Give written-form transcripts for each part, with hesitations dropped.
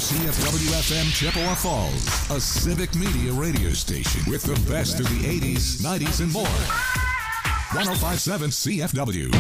WCFW-FM Chippewa Falls, a civic media radio station with the best of the 80s, 90s, and more. 105.7 CFW.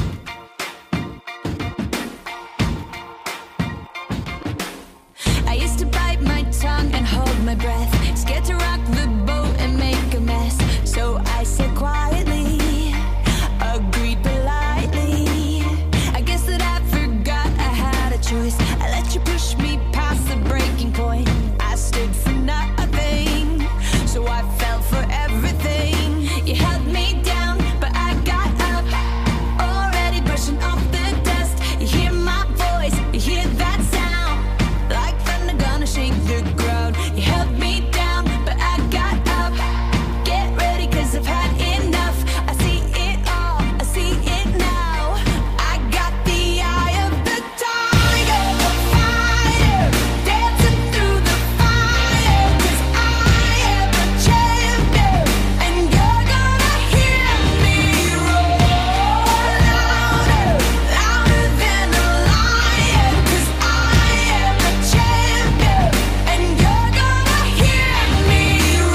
I used to bite my tongue and hold my breath, scared to rock the boat and make a mess. So I said quietly, agreed politely. I guess that I forgot I had a choice. I let you push me past the breaking point. I stood for nothing, so I fell for everything. You held me down, but I got up, already brushing off the dust. You hear my voice, you hear that sound, like thunder gonna shake the ground. You held me down, but I got up. Get ready, 'cause I've had enough. I see it all, I see it now. I got the eye of the tiger, the fighter, dancing through the fire. 'Cause I am a champion, and you're gonna hear me roar louder, louder than a lion. 'Cause I am a champion, and you're gonna hear me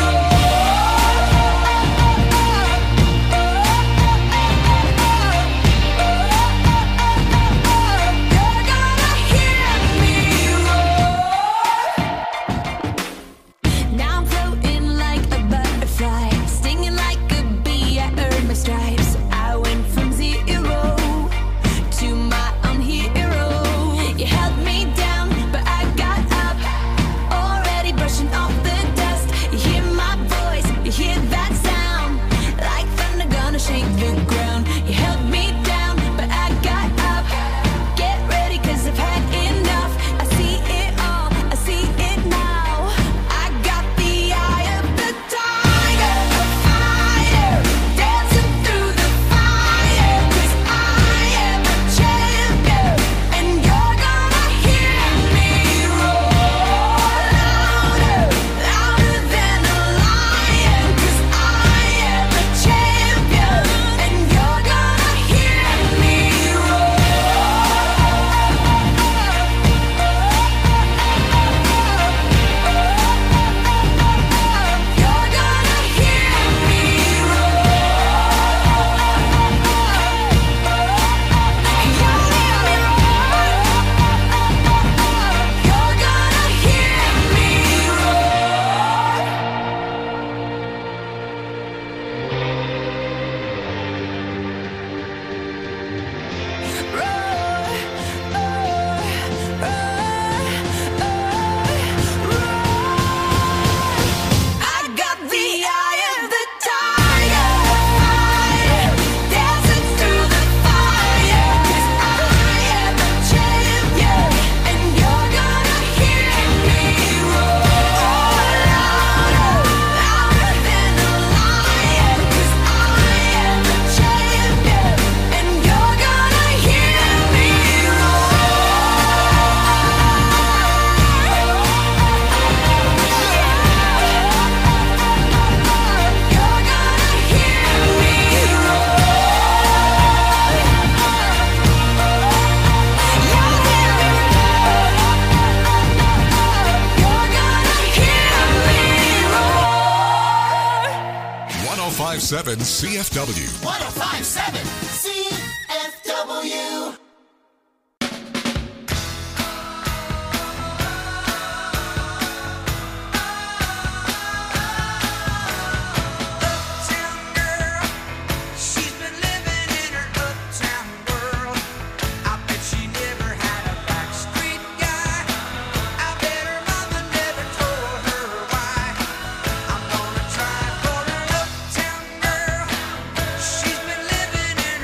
Now I'm floating like a butterfly, stinging like a bee. I earned my stripes. I went from zero to my own hero. You held me down, but I got up, already brushing off the dust. You hear my voice, you hear that sound, like thunder gonna shake the ground. You held me down, but I got up. Get ready, 'cause I've had enough. I see it all, I see it now. I got the eye of the tiger, the fighter, dancing through the fire. 'Cause I am a champion, and you're gonna hear me roar louder, louder than a lion. 'Cause I am a champion, and you're gonna hear me You're gonna hear me I got the eye of the tiger, fighter, dancing through the fire. 'Cause I am a champion, and you're gonna hear me roar louder, louder than a lion. 'Cause I am a champion, and you're gonna hear me You're gonna hear me You're gonna hear me roar. 105.7 CFW. 1057 CFW. Uptown girl, she's been living in her uptown world. I bet she never had a backstreet guy. I bet her mother never told her why. I'm gonna try for an uptown girl. She's been living in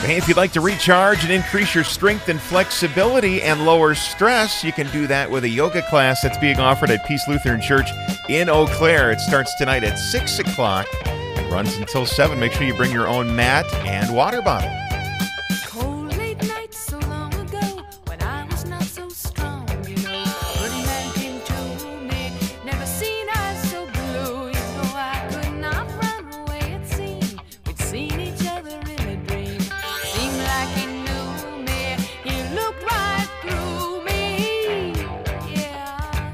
Hey, if you'd like to recharge and increase your strength and flexibility and lower stress, you can do that with a yoga class that's being offered at Peace Lutheran Church in Eau Claire. It starts tonight at 6 o'clock and runs until 7. Make sure you bring your own mat and water bottle. Cold late nights so long ago when I was not so strong, you know. Good man came to me, never seen eyes so blue. You know I could not run away, it seemed. We'd seen each other in a dream. Seemed like he knew me, he looked right through me. Yeah.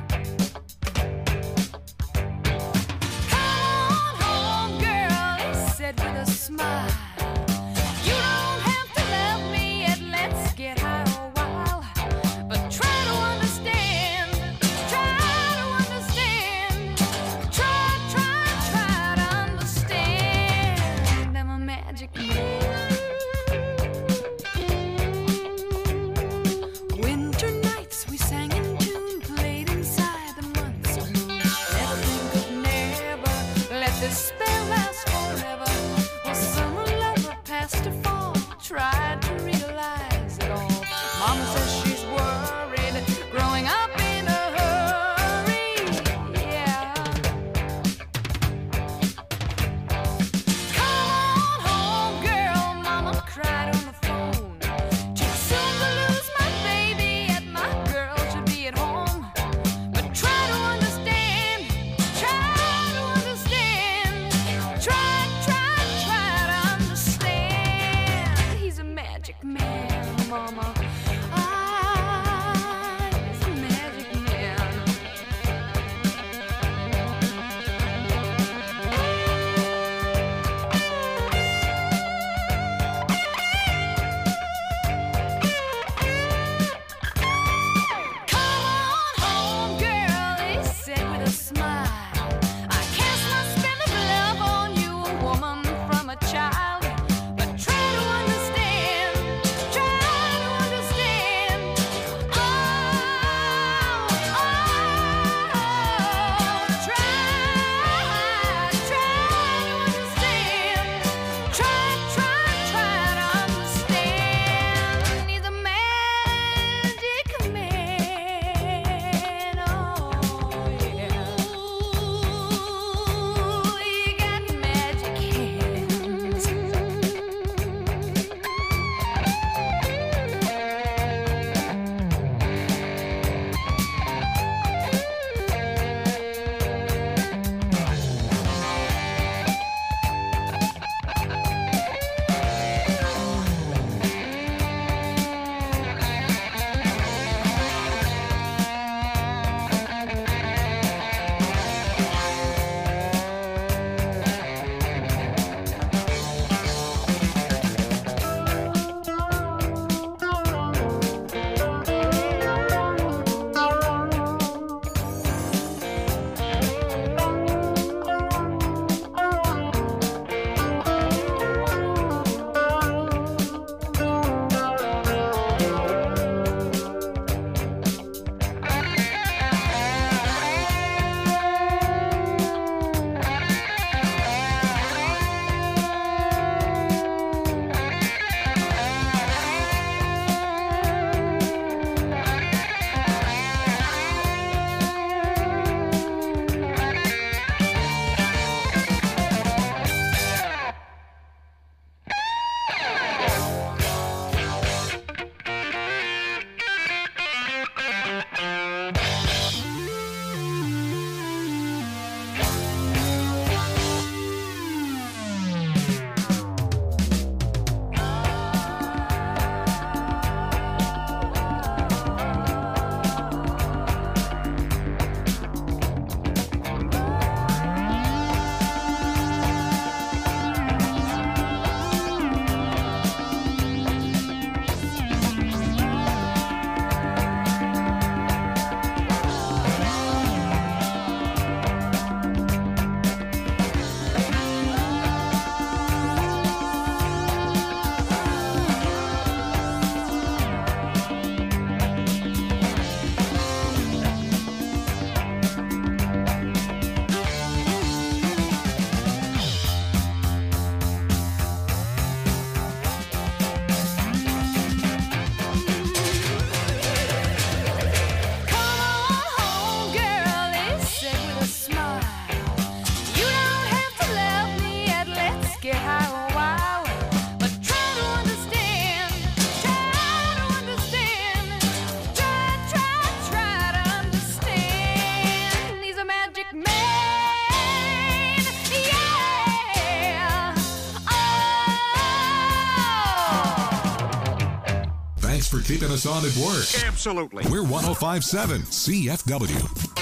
Come on home, girl, he said with a smile. You don't have to love me yet, let's get high a while. But try to understand, try to understand. I'm a magic man. Winter nights we sang in tune, played inside the months of moon. Never think of never, let this spell last forever. Well, summer lover passed to fall, tried to realize it all. Mama says she's worried, growing up in a hurry. Yeah. Come on home, girl, for keeping us on at work. Absolutely. We're 105.7 CFW.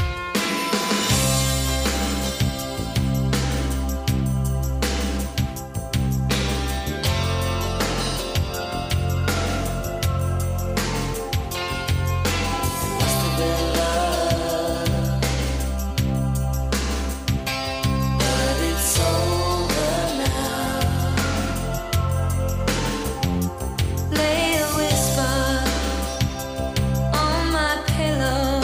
Lay a whisper on my pillow.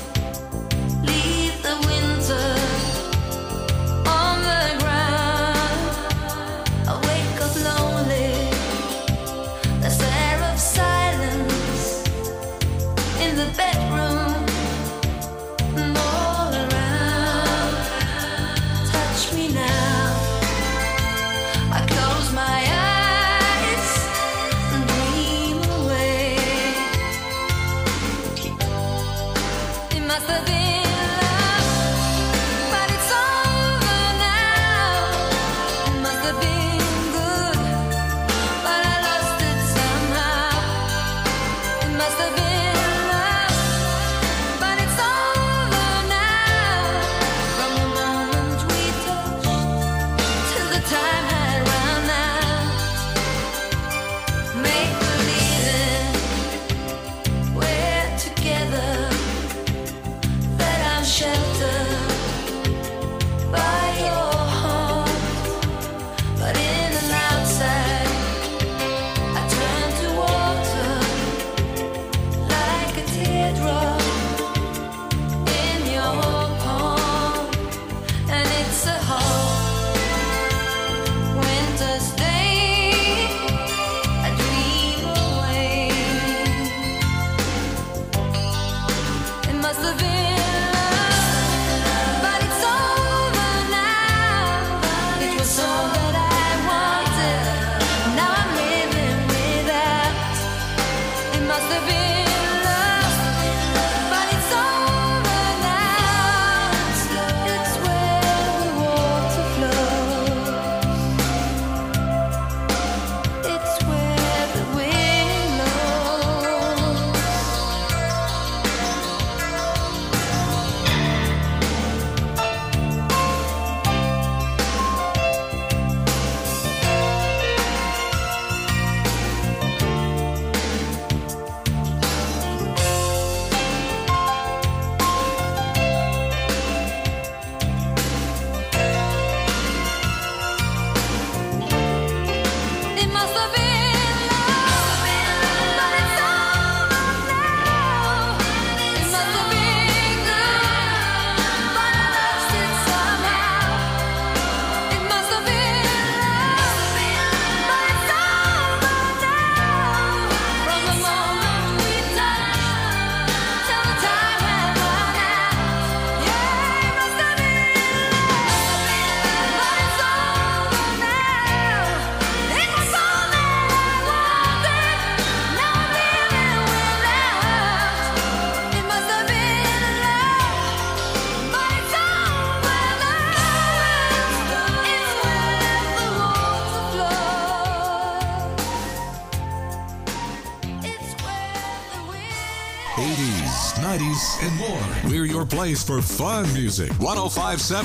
and more. We're your place for fun music. 105.7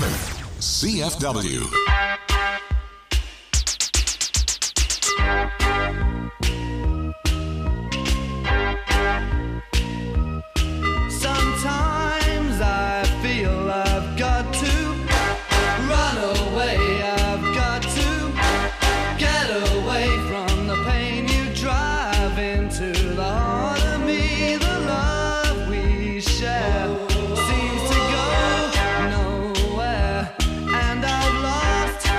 CFW. Sometimes I feel I've got to run away. I've got to get away from the pain you drive into the heart of me. The love we share seems to go nowhere, and I've lost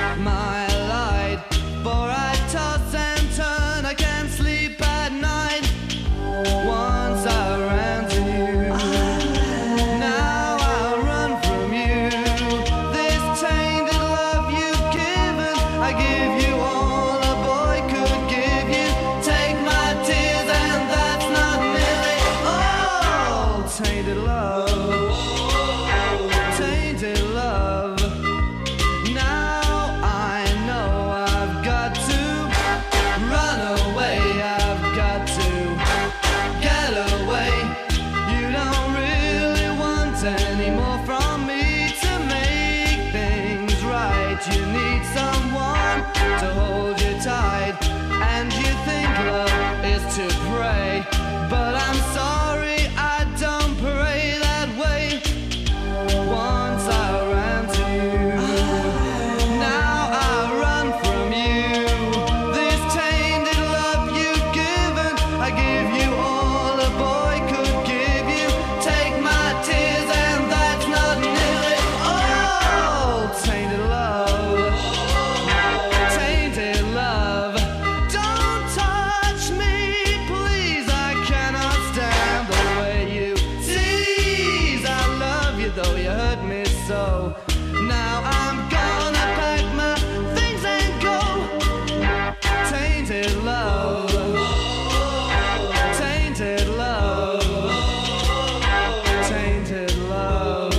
to pray, but I'm sorry I don't pray that way. Once I ran to you, now I run from you. This tainted love you've given, I give you all a boy could give you. Take my tears and that's not nearly all. Tainted love, tainted love. Don't touch me, please. I cannot stand the way you tease. I love you though you hurt me so. Now I'm gonna pack my things and go. Tainted love, tainted love, tainted love,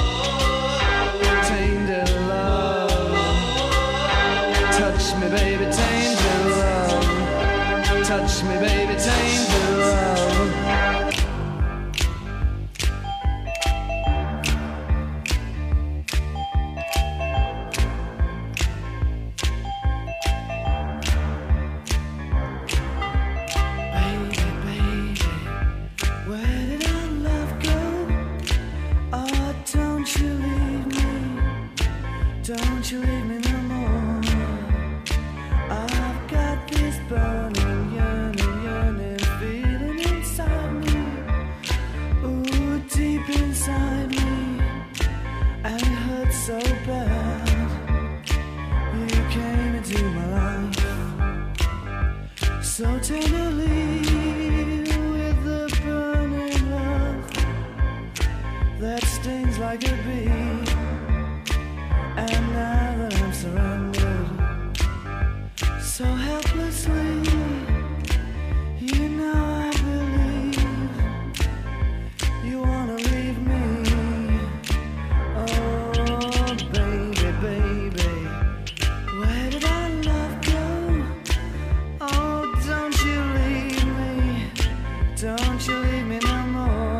tainted love. Touch me, baby, tainted love. Touch me, baby, tainted love. Baby, baby, where did our love go? Oh, don't you leave me. Don't you leave me no more. I've got this burning, yearning feeling inside me. Ooh, deep inside me. And it hurts so bad. You came into my life so tenderly with the burning love that stings like a bee. And now that I'm surrounded so helplessly, you know I believe you wanna leave me. Oh, baby, baby, where did our love go? Oh, don't you leave me. Don't you leave me no more.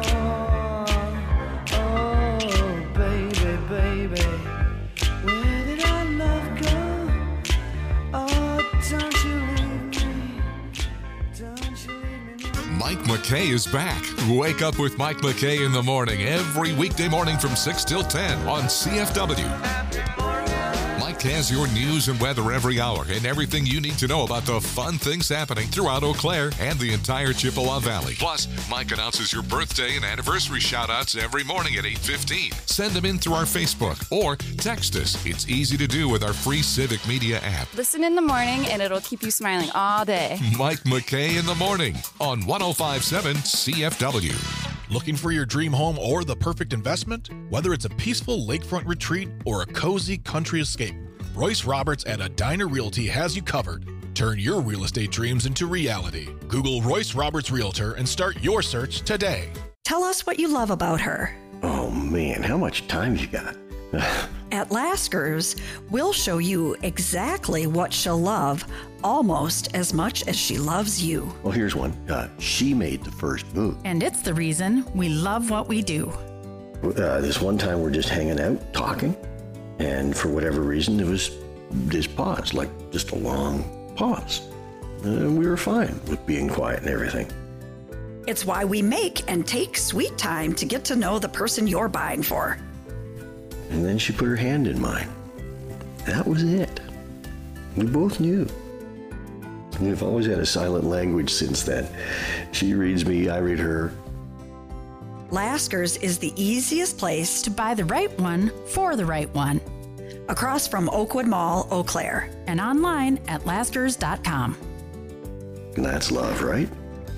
Oh, baby, baby, where did our love go? Oh, don't you leave me. Don't you leave me no more. Mike McKay is back. Wake up with Mike McKay in the morning every weekday morning from 6 till 10 on CFW. Mike has your news and weather every hour and everything you need to know about the fun things happening throughout Eau Claire and the entire Chippewa Valley. Plus, Mike announces your birthday and anniversary shout-outs every morning at 8:15. Send them in through our Facebook or text us. It's easy to do with our free Civic Media app. Listen in the morning and it'll keep you smiling all day. Mike McKay in the morning on 105.7 CFW. Looking for your dream home or the perfect investment? Whether it's a peaceful lakefront retreat or a cozy country escape, Royce Roberts at Edina Realty has you covered. Turn your real estate dreams into reality. Google Royce Roberts Realtor and start your search today. Tell us what you love about her. Oh man, how much time you got? At Lasker's, we'll show you exactly what she'll love almost as much as she loves you. Well, here's one. She made the first move. And it's the reason we love what we do. This one time we're just hanging out, talking, and for whatever reason, it was this pause, like just a long pause. And we were fine with being quiet and everything. It's why we make and take sweet time to get to know the person you're buying for. And then she put her hand in mine. That was it. We both knew. We've always had a silent language since then. She reads me, I read her. Lasker's is the easiest place To buy the right one for the right one. across from Oakwood Mall, Eau Claire. And online at laskers.com. And that's love, right?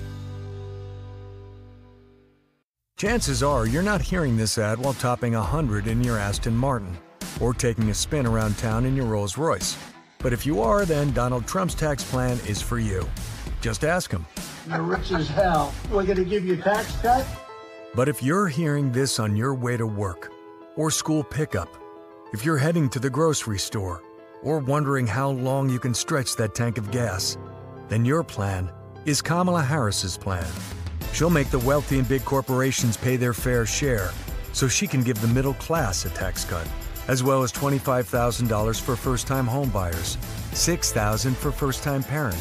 Chances are you're not hearing this ad while topping 100 in your Aston Martin or taking a spin around town in your Rolls Royce. But if you are, then Donald Trump's tax plan is for you. Just ask him. You're rich as hell. We're going to give you a tax cut? But if you're hearing this on your way to work or school pickup, if you're heading to the grocery store or wondering how long you can stretch that tank of gas, then your plan is Kamala Harris's plan. She'll make the wealthy and big corporations pay their fair share so she can give the middle class a tax cut, as well as $25,000 for first-time home buyers, $6,000 for first-time parents,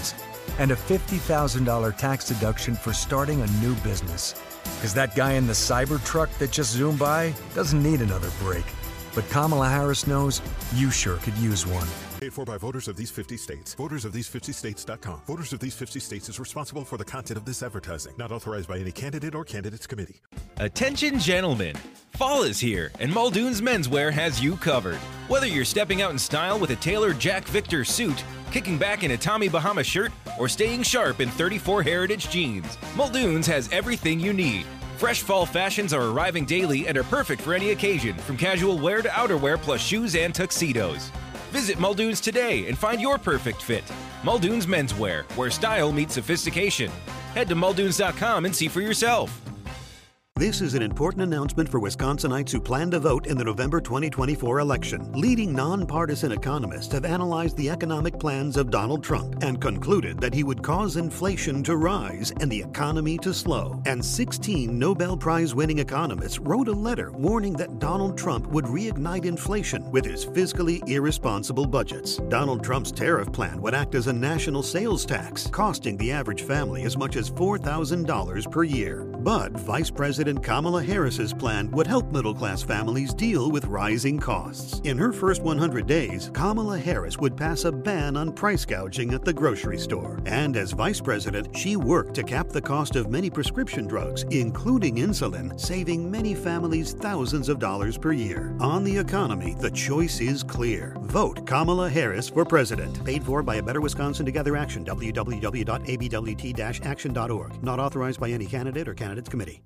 and a $50,000 tax deduction for starting a new business. Because that guy in the cyber truck that just zoomed by doesn't need another break. But Kamala Harris knows you sure could use one. Paid for by voters of these 50 states. Voters of these 50 states.com. Voters of these 50 states is responsible for the content of this advertising. Not authorized by any candidate or candidates committee. Attention gentlemen, fall is here and Muldoon's Menswear has you covered. Whether you're stepping out in style with a tailored Jack Victor suit, kicking back in a Tommy Bahama shirt, or staying sharp in 34 Heritage jeans, Muldoon's has everything you need. Fresh fall fashions are arriving daily and are perfect for any occasion, from casual wear to outerwear plus shoes and tuxedos. Visit Muldoon's today and find your perfect fit. Muldoon's Menswear, where style meets sophistication. Head to muldoons.com and see for yourself. This is an important announcement for Wisconsinites who plan to vote in the November 2024 election. Leading nonpartisan economists have analyzed the economic plans of Donald Trump and concluded that he would cause inflation to rise and the economy to slow. And 16 Nobel Prize-winning economists wrote a letter warning that Donald Trump would reignite inflation with his fiscally irresponsible budgets. Donald Trump's tariff plan would act as a national sales tax, costing the average family as much as $4,000 per year. But Vice President Kamala Harris's plan would help middle-class families deal with rising costs. In her first 100 days, Kamala Harris would pass a ban on price gouging at the grocery store. And as vice president, she worked to cap the cost of many prescription drugs, including insulin, saving many families thousands of dollars per year. On the economy, the choice is clear. Vote Kamala Harris for president. Paid for by A Better Wisconsin Together Action, www.abwt-action.org. Not authorized by any candidate or candidates committee.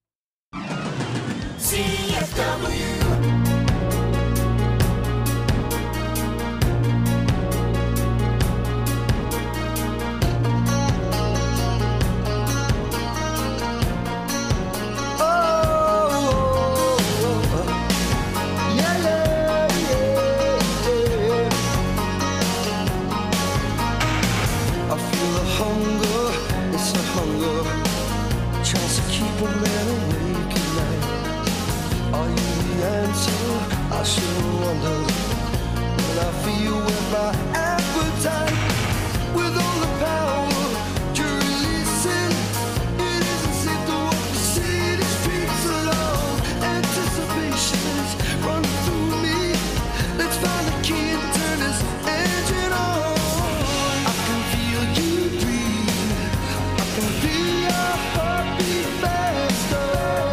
CFW. I still wonder when I feel with my appetite, with all the power you're releasing. It isn't safe to walk the city streets alone. Anticipation's running through me. Let's find the key and turn this engine on. I can feel you breathe. I can feel your heartbeat faster.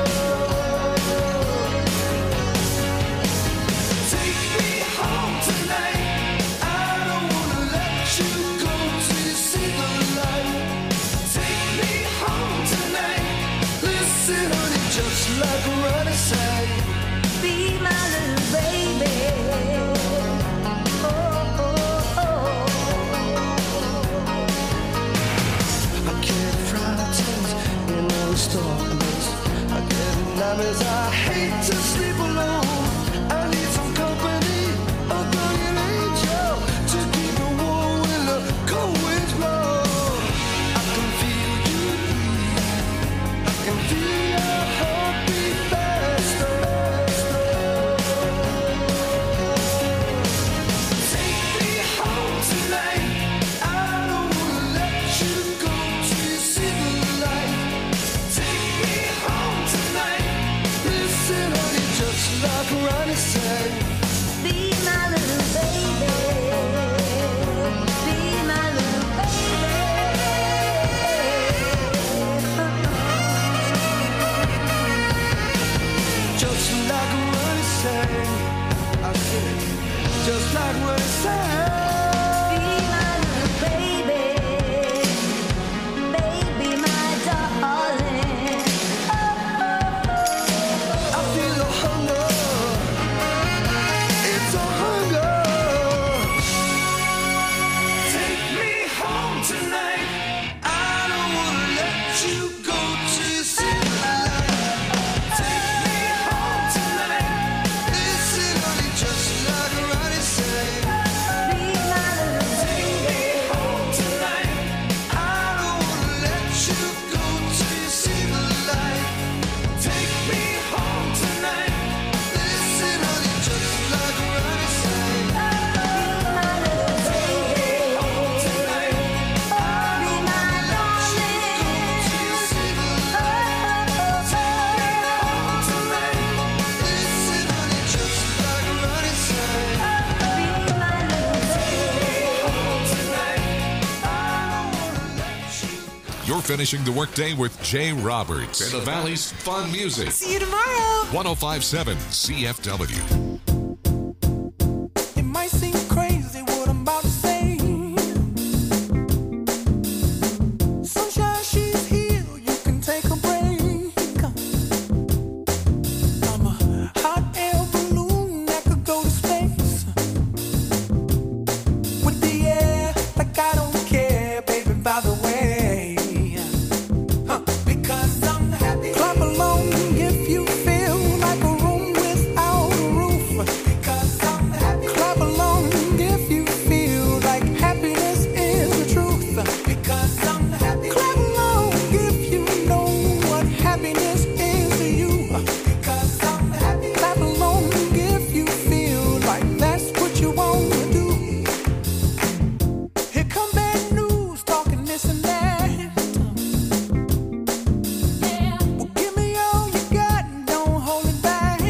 Just like a running side, be my little baby. Oh, oh, oh. I get frightened in all this darkness. I get nightmares. I hate to sleep alone. I need some company, a guardian angel to keep me warm when the cold winds blow. I can feel you breathe. I can feel your heartbeat faster. Take me home tonight. I don't wanna let you go till you see the light. Take me home tonight. Listen, honey, just like Ronnie said, be my little baby. Be my little baby. You're finishing the workday with Jay Roberts and the Valley's fun music. See you tomorrow. 105.7 CFW. It might seem crazy what I'm about to say. Sunshine, she's here. You can take a break. I'm a hot air balloon that could go to space. With the air, like I don't care, baby, by the way. Because I'm happy. Clap along if you feel like a room without a roof. Because I'm happy. Clap along if you feel like happiness is the truth. Because I'm happy. Clap along if you know what happiness is to you. Because I'm happy. Clap along if you feel like that's what you want to do. Here come bad news, talking this and that. Well, give me all you got and don't hold it back.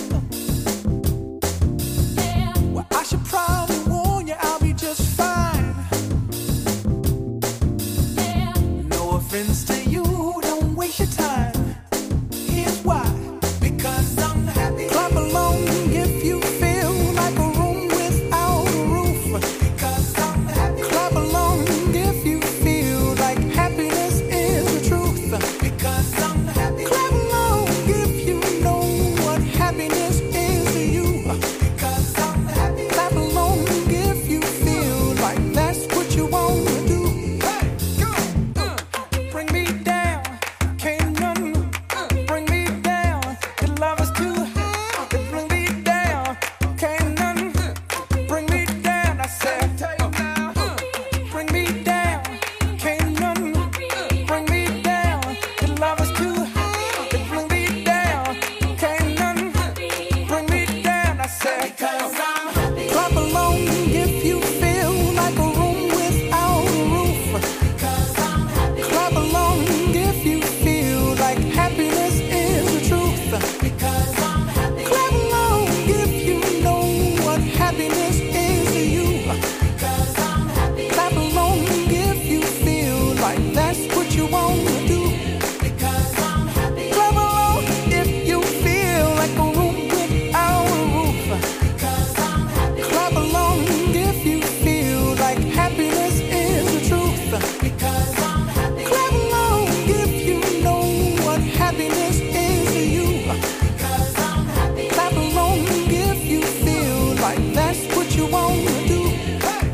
Well, I should probably warn you, I'll be just fine. No offense to you, don't waste your time. Here's why. Because I'm happy. Clap along if you feel like a room without a roof. Because I'm happy. Clap along if you feel like happiness is the truth. Because I'm happy. Clap along if you know what happiness is to you. Because I'm happy. Clap along if you feel like that's what you want to do. Hey, go. Bring me down. Can't none bring me down. Your love is too high. Bring me down. Can't none bring me down. I said, bring me down. Can't none bring me down. Your love is too high. Bring me down. Can't none bring me down. I said, because I'm happy. Clap along if you feel like a room without a roof. Because I'm happy. Clap along if you feel like happiness is the truth. Because I'm happy. Clap along if you know what happiness is to you. Because I'm happy. Clap along if you feel like that's what you want to do. Because I'm happy. Clap along if you feel like a room without a roof. Because I'm happy. Clap along if you feel like happiness is the truth. Because I'm happy. Clap along if you know what happiness is to you. Because I'm happy. Clap along if you feel like that's what you want to do. Hey,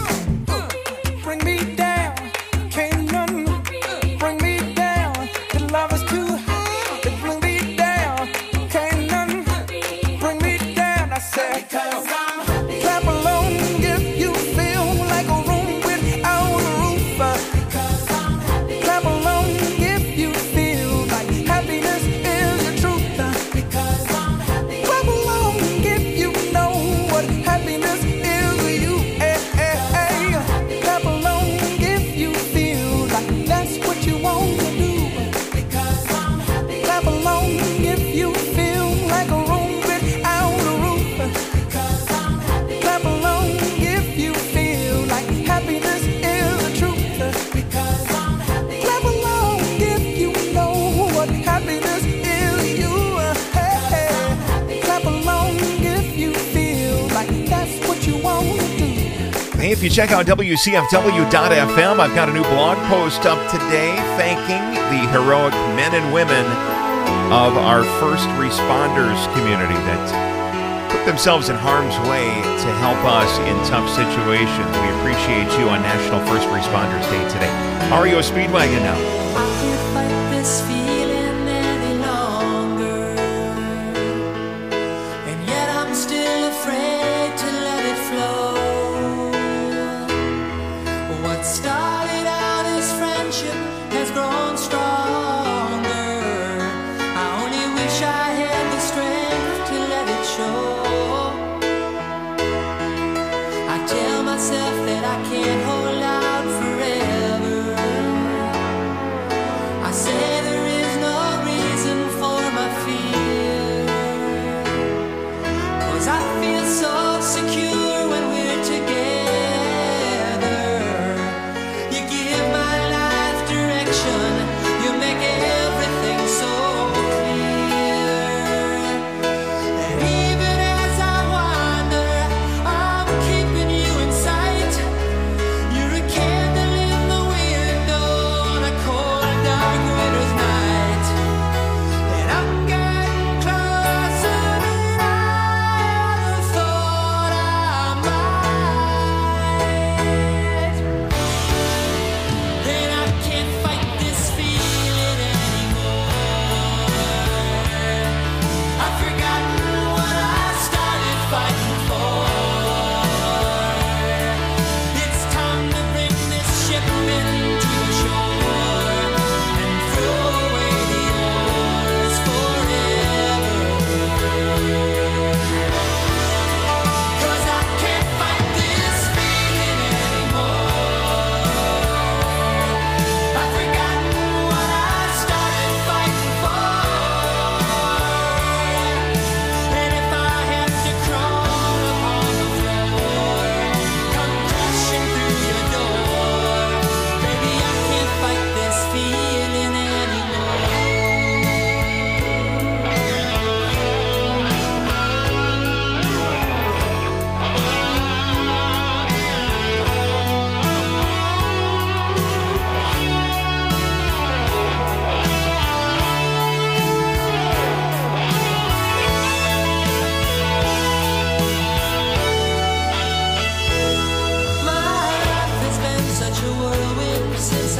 go. Bring me down. Can't none bring me down. Your love is too high. Bring me down. Can't none bring me down. I said, because I'm happy. Clap along if you feel like a room without a roof. Because I'm happy. Clap along if you feel like happiness is the truth. Because I'm happy. Clap along if you know what happiness is to you. Hey, hey, hey. Clap along if you feel like that's what you want to do. Because I'm happy. Clap along if you feel like a room without a roof. Because I'm happy. Clap along if you feel like happiness is the truth. Because I'm happy. Clap along if you know what happiness is to you. Hey, hey. Clap along if you feel like that's what you want to do. Hey, if you check out WCFW.fm, I've got a new blog post up today thanking the heroic men and women of our first responders community that put themselves in harm's way to help us in tough situations. We appreciate you on National First Responders Day today. REO Speedwagon now. I can't fight this feeling any longer, and yet I'm still afraid to let it flow. What started out as friendship has grown stronger. I only wish I had the strength to let it show. I tell myself that I can't hold out forever.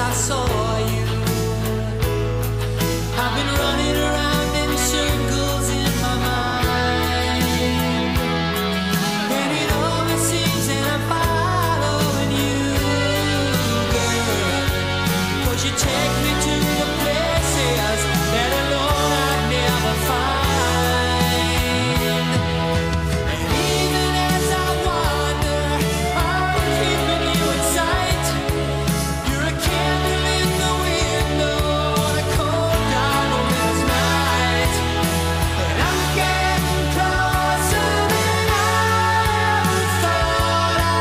I saw you. I've been running around in circles in my mind, and it always seems that I'm following you, girl. 'Cause you take me to the places that alone I'd never find. And even as I wander, I'm keeping you in sight. You're a candle in the window on a cold, dark winter's night. And I'm getting closer than I ever thought I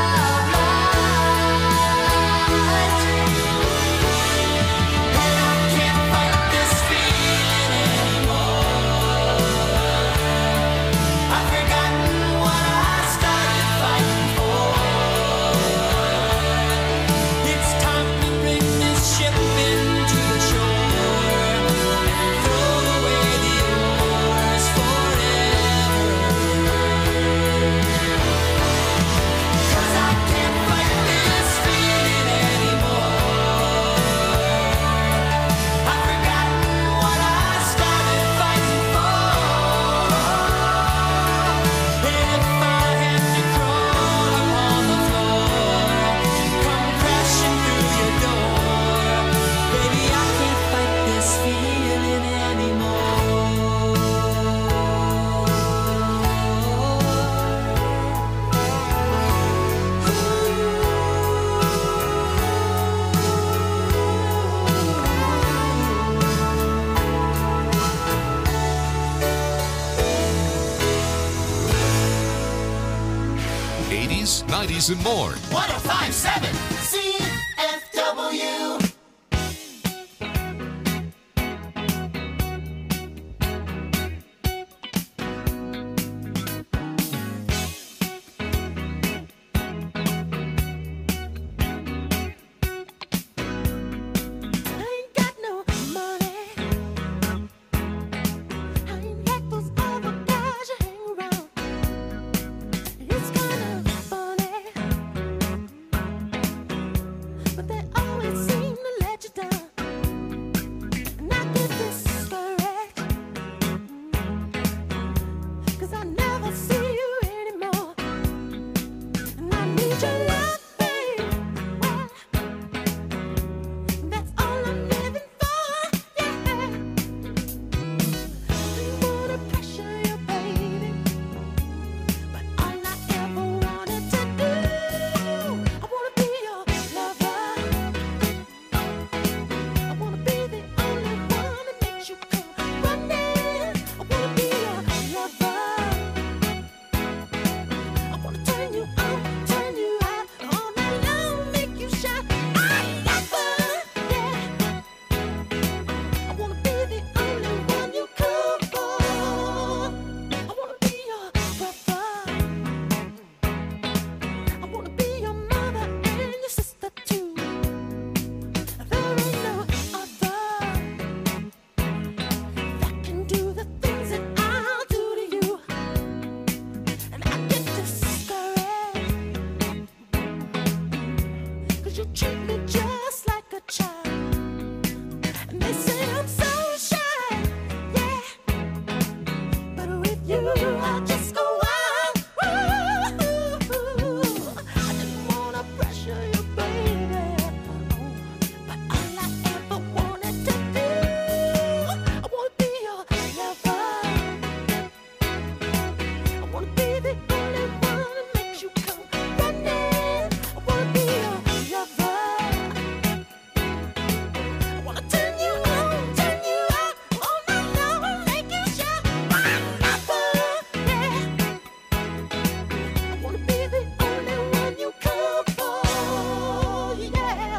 might. And I can't fight this feeling anymore. I've forgotten what I started fighting for. It's time to bring this ship into the shore and throw away the oars forever. 'Cause I can't fight this feeling anymore. I've forgotten what I started fighting for. And if I had to crawl upon the floor, come crashing through your door, baby, I can't fight this feeling anymore. 80s, 90s, and more. 1057 CFW. I ain't got no money. I ain't got those other guys you hang around. It's kind of funny, but they always seem to let you down. And I get discouraged, 'cause I never see you anymore. And I need your love, babe. That's all I'm living for, yeah. I wanna pressure you, baby, but all I ever wanted to do, I wanna be your lover. I wanna be the only one that makes you come running. I wanna be your lover. I wanna turn you on, turn you out, all night long, make you shout, I love her, yeah. I wanna be the only one you come for. I wanna be your brother. I wanna be your mother and your sister too. There ain't no other that can do the things that I'll do to you. And I get discouraged, 'cause you treat me just like a child. And they say I'm so shy, yeah. But with you, I just go wild. I didn't wanna pressure you, baby. But all I ever wanted to do, I wanna be your lover. I wanna be the only one that makes you come running. I wanna be your lover. I wanna turn you on, turn you out, all night long, make you shout, I love her, yeah. I wanna be the only one you come for, yeah.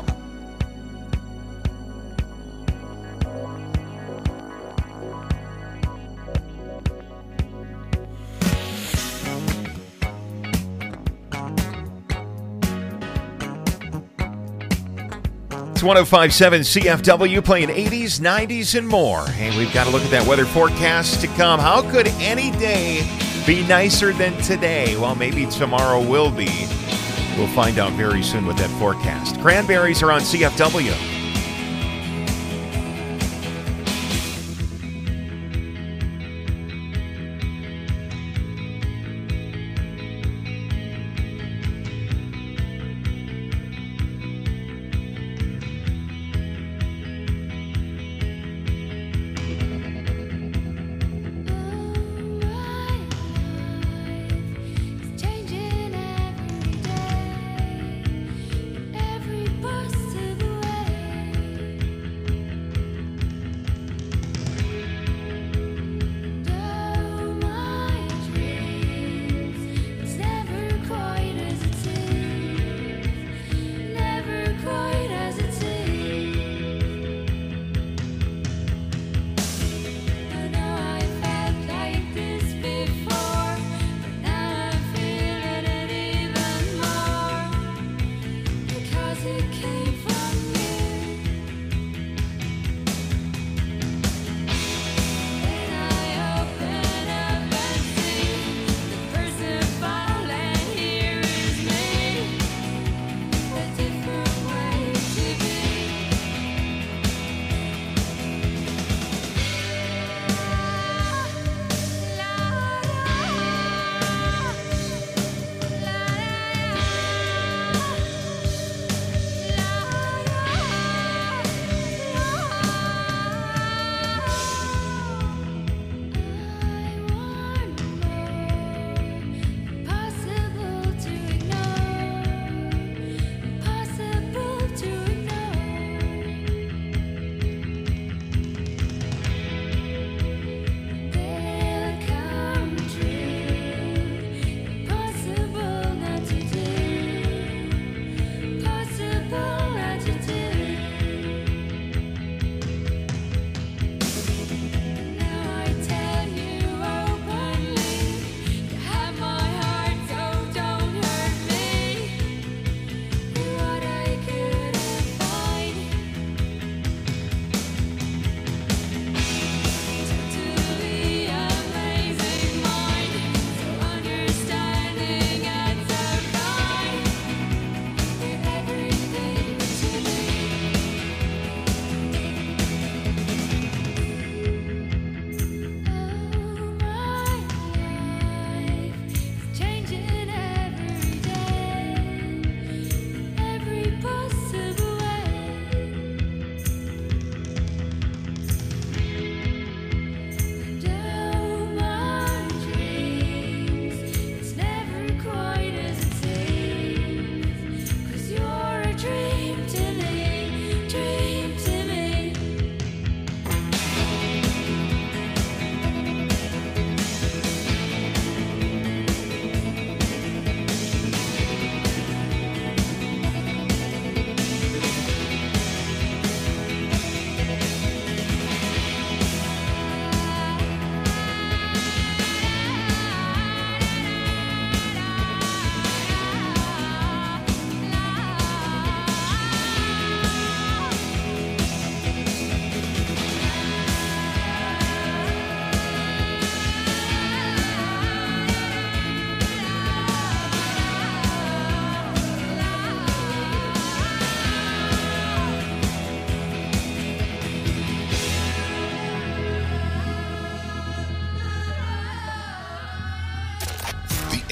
It's 1057 CFW playing 80s, 90s, and more. And we've got to look at that weather forecast to come. How could any day be nicer than today? Well, maybe tomorrow will be. We'll find out very soon with that forecast. Cranberries are on CFW.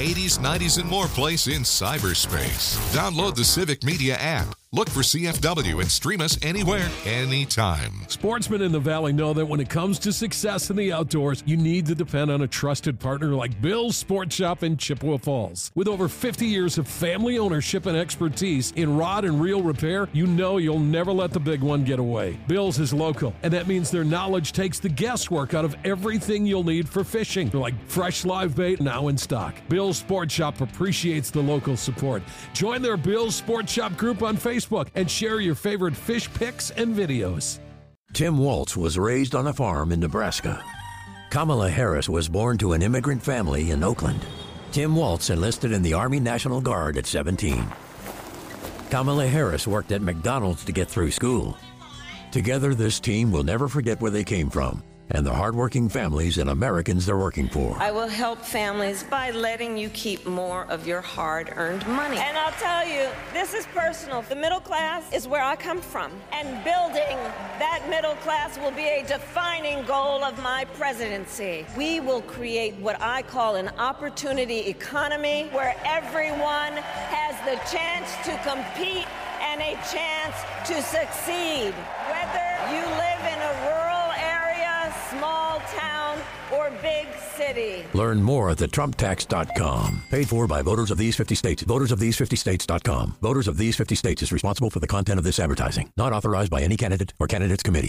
80s, 90s, and more place in cyberspace. Download the Civic Media app. Look for CFW and stream us anywhere, anytime. Sportsmen in the Valley know that when it comes to success in the outdoors, you need to depend on a trusted partner like Bill's Sports Shop in Chippewa Falls. With over 50 years of family ownership and expertise in rod and reel repair, you know you'll never let the big one get away. Bill's is local, and that means their knowledge takes the guesswork out of everything you'll need for fishing, like fresh live bait now in stock. Bill's Sports Shop appreciates the local support. Join their Bill's Sports Shop group on Facebook and share your favorite fish pics and videos. Tim Waltz was raised on a farm in Nebraska. Kamala Harris was born to an immigrant family in Oakland. Tim Waltz enlisted in the Army National Guard at 17. Kamala Harris worked at McDonald's to get through school. Together, this team will never forget where they came from and the hardworking families and Americans they're working for. I will help families by letting you keep more of your hard-earned money. And I'll tell you, this is personal. The middle class is where I come from, and building that middle class will be a defining goal of my presidency. We will create what I call an opportunity economy where everyone has the chance to compete and a chance to succeed. Whether you live in a rural small town, or big city. Learn more at thetrumptax.com. Paid for by voters of these 50 states. Voters of these 50 states.com. Voters of these 50 states is responsible for the content of this advertising. Not authorized by any candidate or candidates committee.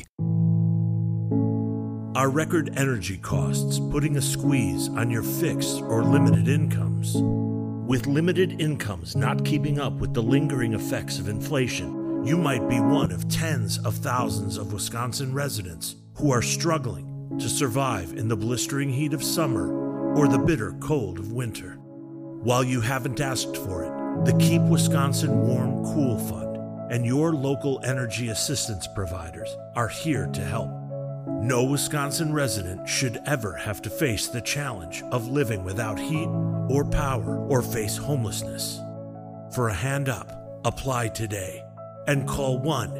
Are record energy costs putting a squeeze on your fixed or limited incomes? With limited incomes not keeping up with the lingering effects of inflation, you might be one of tens of thousands of Wisconsin residents who are struggling to survive in the blistering heat of summer or the bitter cold of winter. While you haven't asked for it, the Keep Wisconsin Warm Cool Fund and your local energy assistance providers are here to help. No Wisconsin resident should ever have to face the challenge of living without heat or power or face homelessness. For a hand up, apply today and call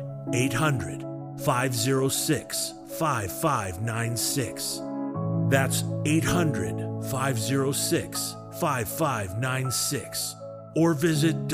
1-800-506-5596. That's 800-506-5596. Or visit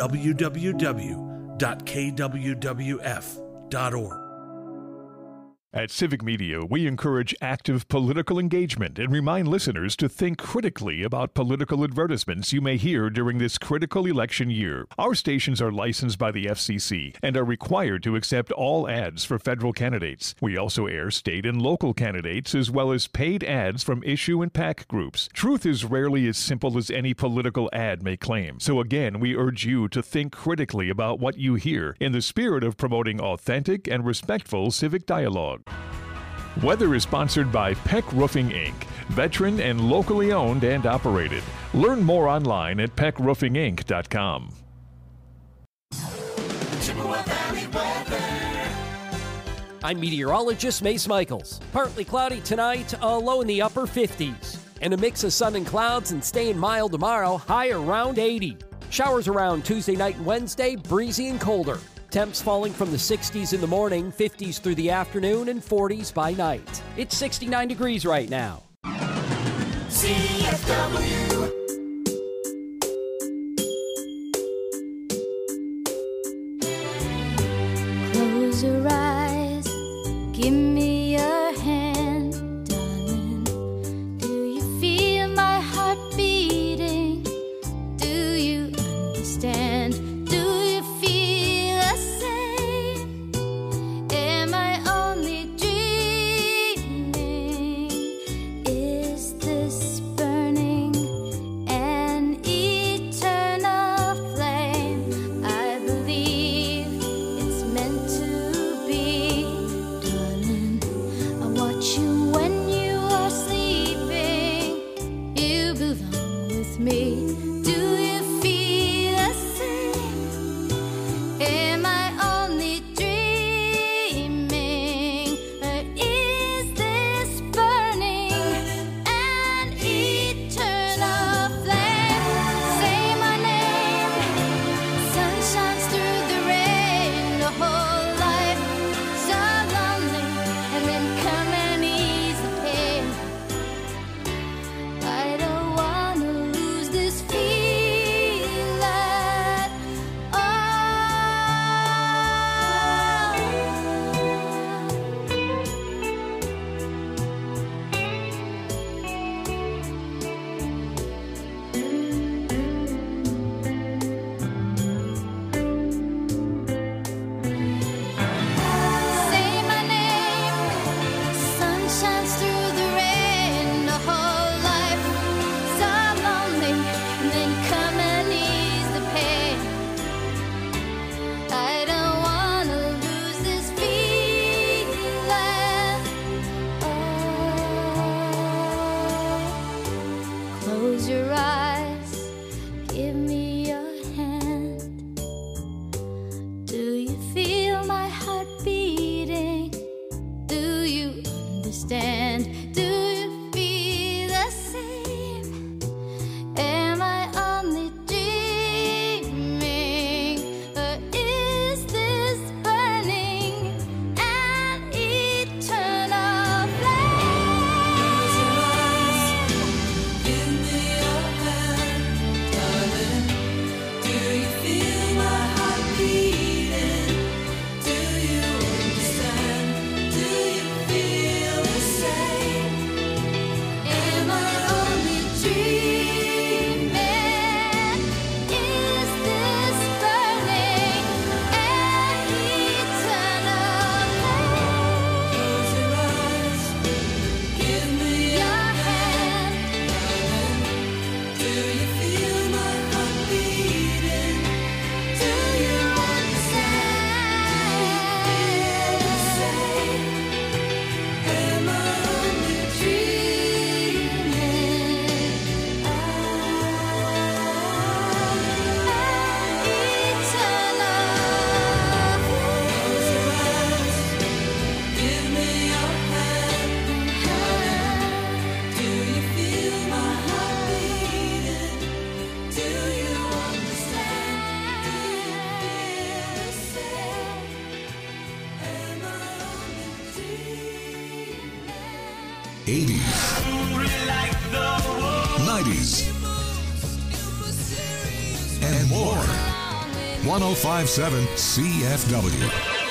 www.kwwf.org. At Civic Media, we encourage active political engagement and remind listeners to think critically about political advertisements you may hear during this critical election year. Our stations are licensed by the FCC and are required to accept all ads for federal candidates. We also air state and local candidates as well as paid ads from issue and PAC groups. Truth is rarely as simple as any political ad may claim. So again, we urge you to think critically about what you hear in the spirit of promoting authentic and respectful civic dialogue. Weather is sponsored by Peck Roofing, Inc., veteran and locally owned and operated. Learn more online at peckroofinginc.com. I'm meteorologist Mace Michaels. Partly cloudy tonight, a low in the upper 50s. And a mix of sun and clouds and staying mild tomorrow, high around 80. Showers around Tuesday night and Wednesday, breezy and colder. Temps falling from the 60s in the morning, 50s through the afternoon, and 40s by night. It's 69 degrees right now. CFW. Close your eyes, give me your hand, darling. Do you feel my heart beating? Do you understand? Do you feel the same? Am I only dreaming? Is this burning 80s, 90s, and more. 105.7 CFW.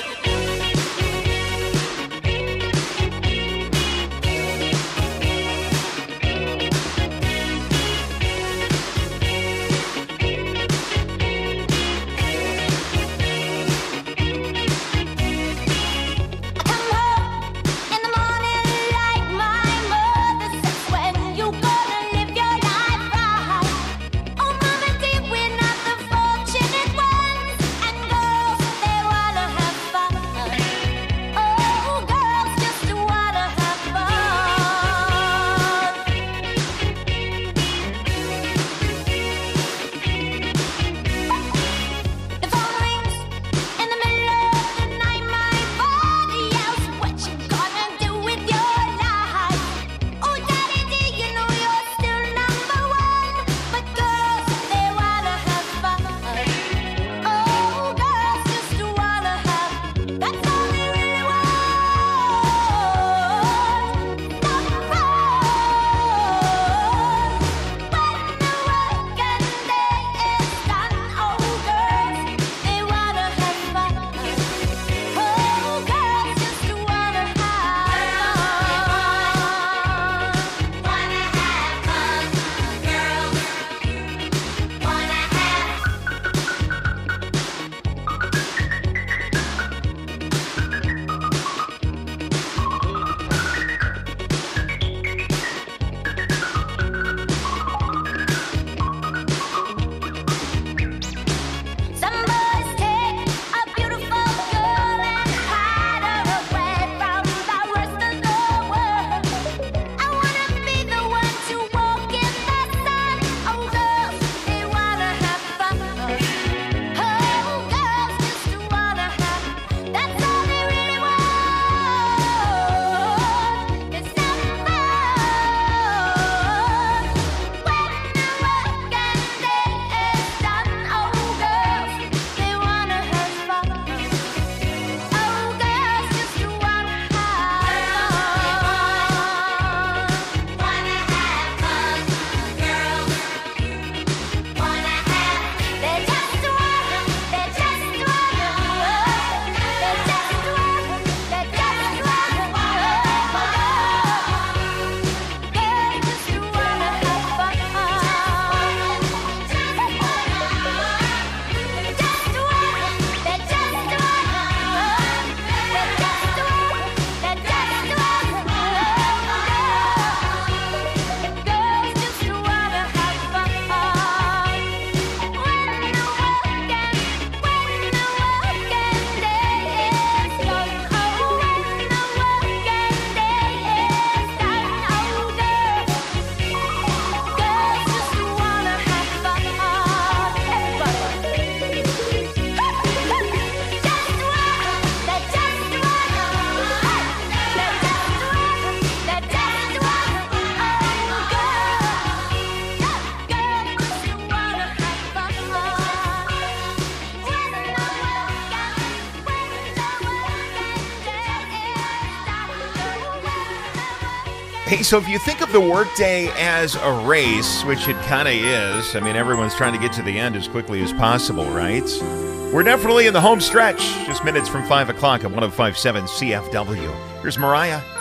Hey, so if you think of the workday as a race, which it kind of is, I mean, everyone's trying to get to the end as quickly as possible, right? We're definitely in the home stretch, just minutes from 5 o'clock at 105.7 CFW. Here's Mariah.